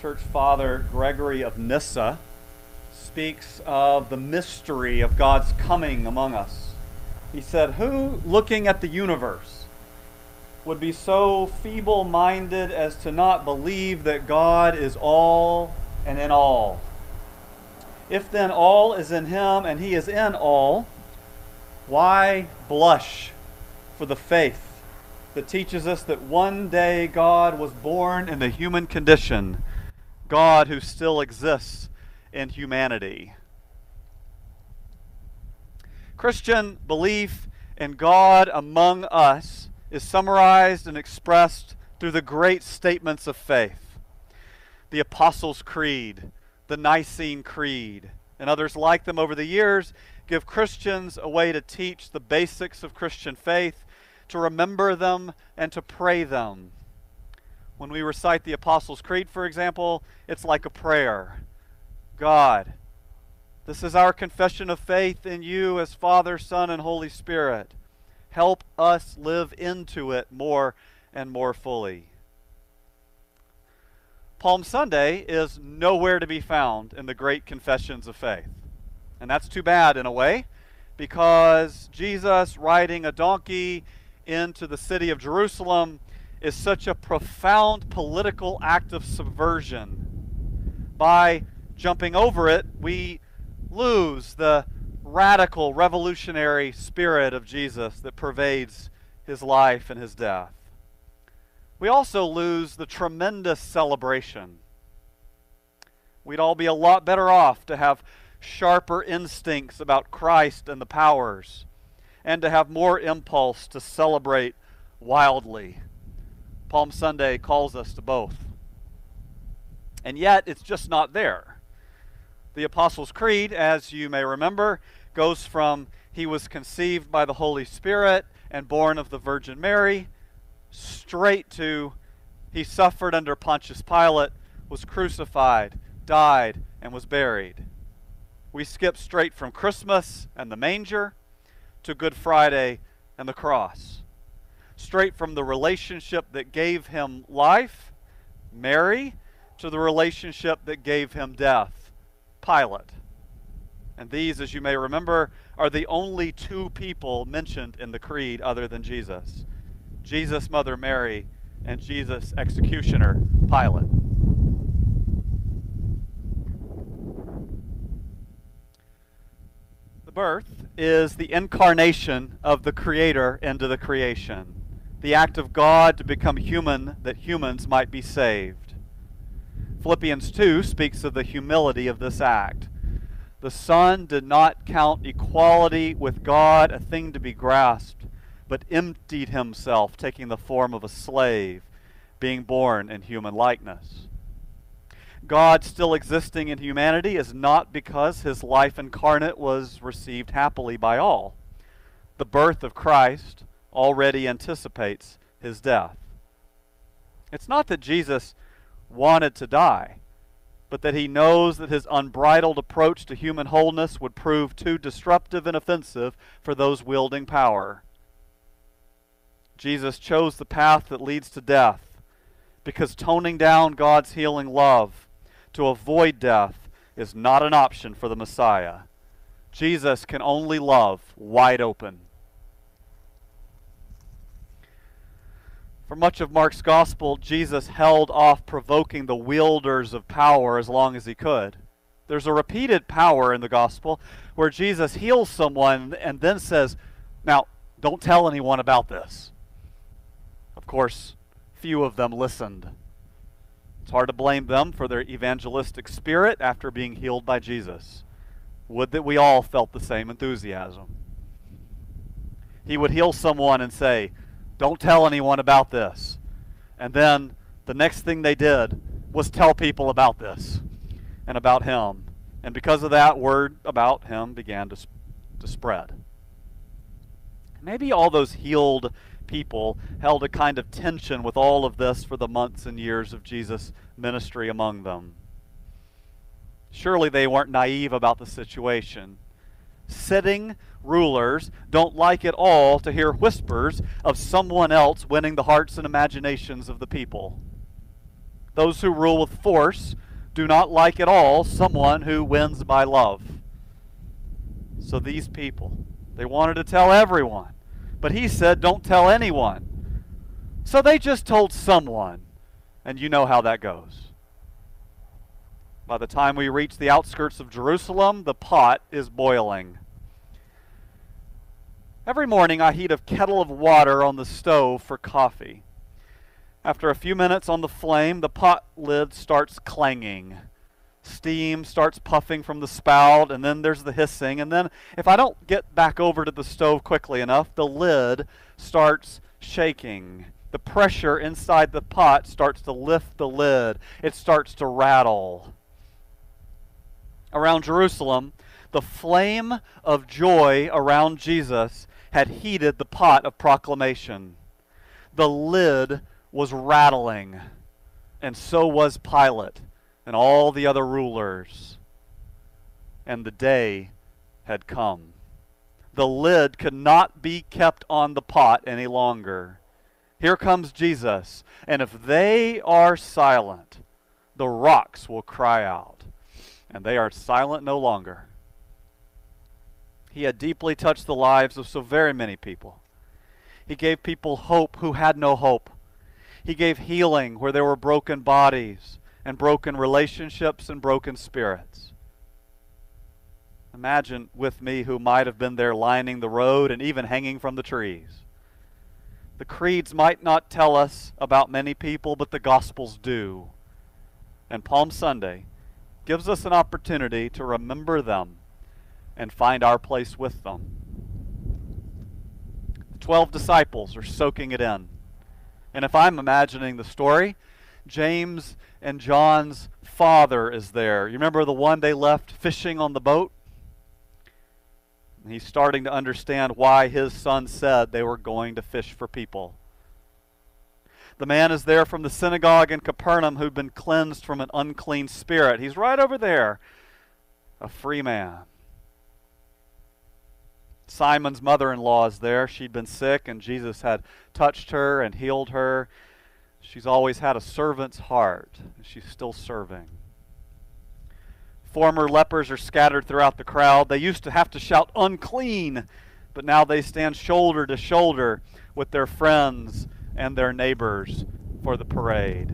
Church Father Gregory of Nyssa speaks of the mystery of God's coming among us. He said, "Who, looking at the universe, would be so feeble-minded as to not believe that God is all and in all? If then all is in him and he is in all, why blush for the faith that teaches us that one day God was born in the human condition, God who still exists in humanity?" Christian belief in God among us is summarized and expressed through the great statements of faith. The Apostles' Creed, the Nicene Creed, and others like them over the years give Christians a way to teach the basics of Christian faith, to remember them, and to pray them. When we recite the Apostles' Creed, for example, it's like a prayer. God, this is our confession of faith in you as Father, Son, and Holy Spirit. Help us live into it more and more fully. Palm Sunday is nowhere to be found in the great confessions of faith. And that's too bad in a way, because Jesus riding a donkey into the city of Jerusalem is such a profound political act of subversion. By jumping over it, we lose the radical, revolutionary spirit of Jesus that pervades his life and his death. We also lose the tremendous celebration. We'd all be a lot better off to have sharper instincts about Christ and the powers, and to have more impulse to celebrate wildly. Palm Sunday calls us to both. And yet, it's just not there. The Apostles' Creed, as you may remember, goes from he was conceived by the Holy Spirit and born of the Virgin Mary, straight to he suffered under Pontius Pilate, was crucified, died, and was buried. We skip straight from Christmas and the manger to Good Friday and the cross. Straight from the relationship that gave him life, Mary, to the relationship that gave him death, Pilate. And these, as you may remember, are the only two people mentioned in the creed other than Jesus. Jesus' mother Mary and Jesus' executioner Pilate. Birth is the incarnation of the Creator into the creation, the act of God to become human that humans might be saved. Philippians 2 speaks of the humility of this act. The Son did not count equality with God a thing to be grasped, but emptied himself, taking the form of a slave, being born in human likeness. God still existing in humanity is not because his life incarnate was received happily by all. The birth of Christ already anticipates his death. It's not that Jesus wanted to die, but that he knows that his unbridled approach to human wholeness would prove too disruptive and offensive for those wielding power. Jesus chose the path that leads to death because toning down God's healing love to avoid death is not an option for the Messiah. Jesus can only love wide open. For much of Mark's gospel, Jesus held off provoking the wielders of power as long as he could. There's a repeated power in the gospel where Jesus heals someone and then says, "Now, don't tell anyone about this." Of course, few of them listened. It's hard to blame them for their evangelistic spirit after being healed by Jesus. Would that we all felt the same enthusiasm. He would heal someone and say, "Don't tell anyone about this." And then the next thing they did was tell people about this and about him. And because of that, word about him began to spread. Maybe all those healed people held a kind of tension with all of this for the months and years of Jesus' ministry among them. Surely they weren't naive about the situation. Sitting rulers don't like at all to hear whispers of someone else winning the hearts and imaginations of the people. Those who rule with force do not like at all someone who wins by love. So these people, they wanted to tell everyone, but he said, don't tell anyone. So they just told someone, and you know how that goes. By the time we reach the outskirts of Jerusalem, the pot is boiling. Every morning I heat a kettle of water on the stove for coffee. After a few minutes on the flame, the pot lid starts clanging. Steam starts puffing from the spout, and then there's the hissing. And then if I don't get back over to the stove quickly enough, the lid starts shaking. The pressure inside the pot starts to lift the lid. It starts to rattle. Around Jerusalem, the flame of joy around Jesus had heated the pot of proclamation. The lid was rattling, and so was Pilate and all the other rulers. And the day had come. The lid could not be kept on the pot any longer. Here comes Jesus, and if they are silent, the rocks will cry out. And they are silent no longer. He had deeply touched the lives of so very many people. He gave people hope who had no hope. He gave healing where there were broken bodies and broken relationships and broken spirits. Imagine with me who might have been there lining the road and even hanging from the trees. The creeds might not tell us about many people, but the Gospels do. And Palm Sunday gives us an opportunity to remember them and find our place with them. The 12 disciples are soaking it in. And if I'm imagining the story, James and John's father is there. You remember the one they left fishing on the boat? He's starting to understand why his son said they were going to fish for people. The man is there from the synagogue in Capernaum who'd been cleansed from an unclean spirit. He's right over there, a free man. Simon's mother-in-law is there. She'd been sick, and Jesus had touched her and healed her. She's always had a servant's heart. She's still serving. Former lepers are scattered throughout the crowd. They used to have to shout, "Unclean!" but now they stand shoulder to shoulder with their friends and their neighbors for the parade.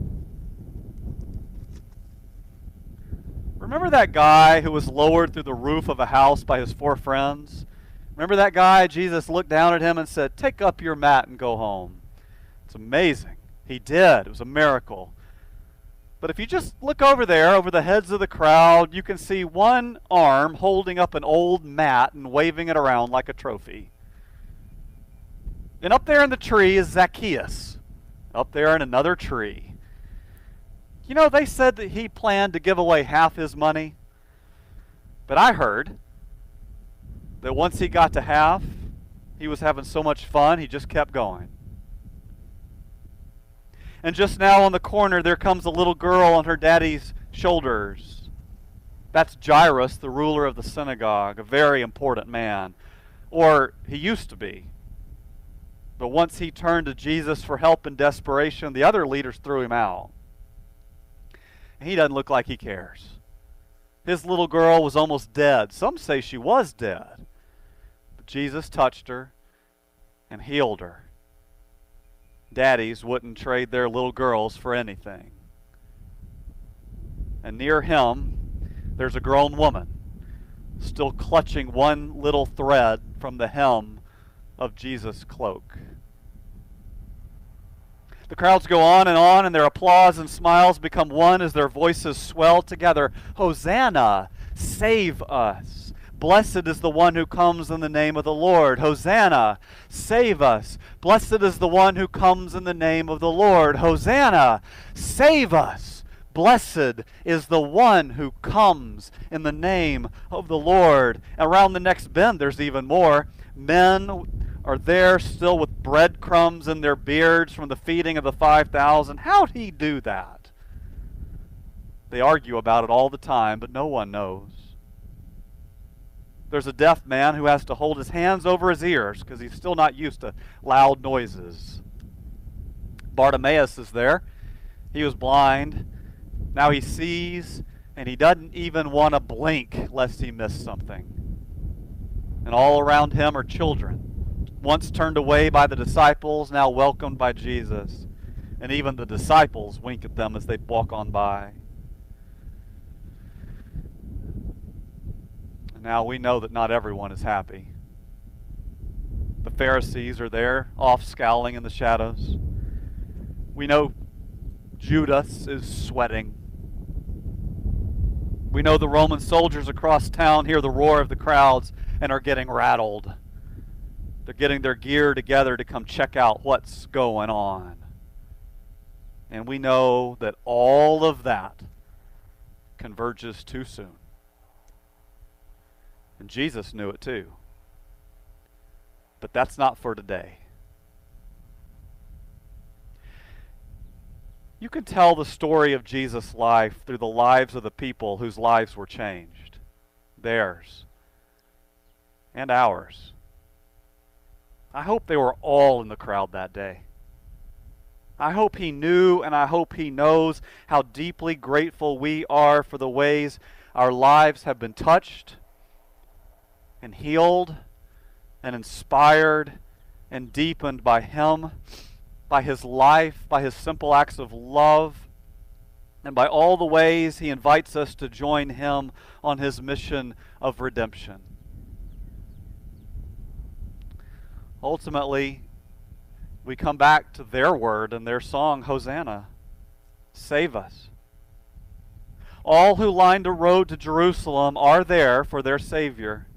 Remember that guy who was lowered through the roof of a house by his 4 friends? Remember that guy? Jesus looked down at him and said, "Take up your mat and go home." It's amazing. He did. It was a miracle. But if you just look over there, over the heads of the crowd, you can see one arm holding up an old mat and waving it around like a trophy. And up there in the tree is Zacchaeus. Up there in another tree. You know, they said that he planned to give away half his money. But I heard that once he got to half, he was having so much fun, he just kept going. And just now on the corner, there comes a little girl on her daddy's shoulders. That's Jairus, the ruler of the synagogue, a very important man. Or he used to be. But once he turned to Jesus for help in desperation, the other leaders threw him out. He doesn't look like he cares. His little girl was almost dead. Some say she was dead. But Jesus touched her and healed her. Daddies wouldn't trade their little girls for anything. And near him, there's a grown woman, still clutching one little thread from the hem of Jesus' cloak. The crowds go on, and their applause and smiles become one as their voices swell together. Hosanna, save us. Blessed is the one who comes in the name of the Lord. Hosanna, save us. Blessed is the one who comes in the name of the Lord. Hosanna, save us. Blessed is the one who comes in the name of the Lord. Around the next bend, there's even more. Men are there still with breadcrumbs in their beards from the feeding of the 5,000. How'd he do that? They argue about it all the time, but no one knows. There's a deaf man who has to hold his hands over his ears because he's still not used to loud noises. Bartimaeus is there. He was blind. Now he sees, and he doesn't even want to blink lest he miss something. And all around him are children, once turned away by the disciples, now welcomed by Jesus. And even the disciples wink at them as they walk on by. And now we know that not everyone is happy. The Pharisees are there, off scowling in the shadows. We know Judas is sweating. We know the Roman soldiers across town hear the roar of the crowds and are getting rattled. They're getting their gear together to come check out what's going on. And we know that all of that converges too soon. And Jesus knew it too. But that's not for today. You can tell the story of Jesus' life through the lives of the people whose lives were changed. Theirs. And ours. I hope they were all in the crowd that day. I hope he knew and I hope he knows how deeply grateful we are for the ways our lives have been touched and healed and inspired and deepened by him, by his life, by his simple acts of love, and by all the ways he invites us to join him on his mission of redemption. Ultimately, we come back to their word and their song, Hosanna, save us. All who lined a road to Jerusalem are there for their Savior.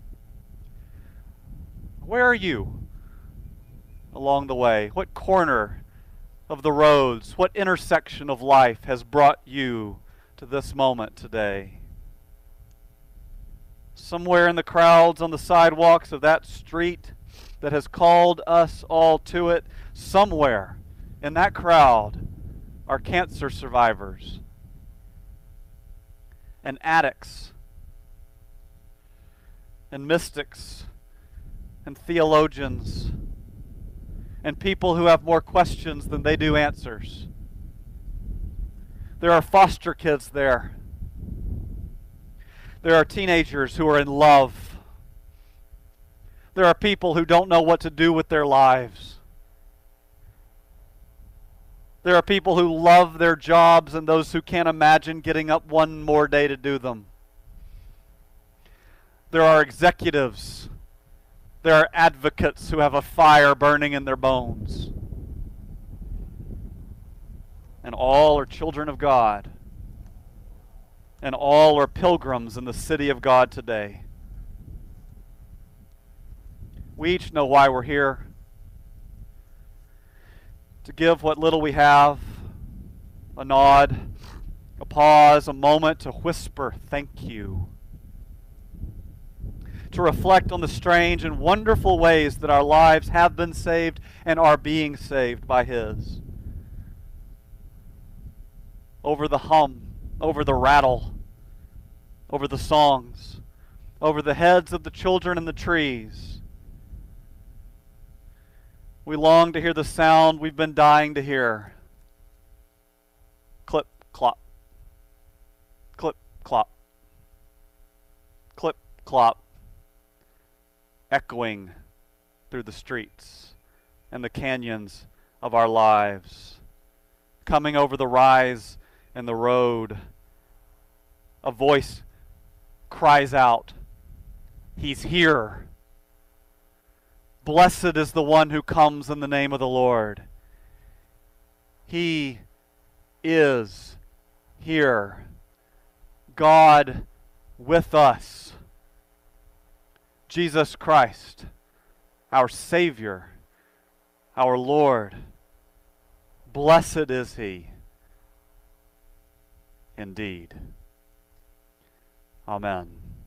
Where are you along the way? What corner of the roads, what intersection of life has brought you to this moment today? Somewhere in the crowds on the sidewalks of that street that has called us all to it, somewhere in that crowd are cancer survivors and addicts and mystics and theologians and people who have more questions than they do answers. There are foster kids there. There are teenagers who are in love. There are people who don't know what to do with their lives. There are people who love their jobs and those who can't imagine getting up one more day to do them. There are executives. There are advocates who have a fire burning in their bones. And all are children of God. And all are pilgrims in the city of God today. We each know why we're here. To give what little we have, a nod, a pause, a moment to whisper thank you. To reflect on the strange and wonderful ways that our lives have been saved and are being saved by His. Over the hum, over the rattle, over the songs, over the heads of the children and the trees. We long to hear the sound we've been dying to hear. Clip, clop. Clip, clop. Clip, clop. Echoing through the streets and the canyons of our lives. Coming over the rise and the road. A voice cries out, He's here. Blessed is the one who comes in the name of the Lord. He is here. God with us. Jesus Christ, our Savior, our Lord. Blessed is He. Indeed. Amen.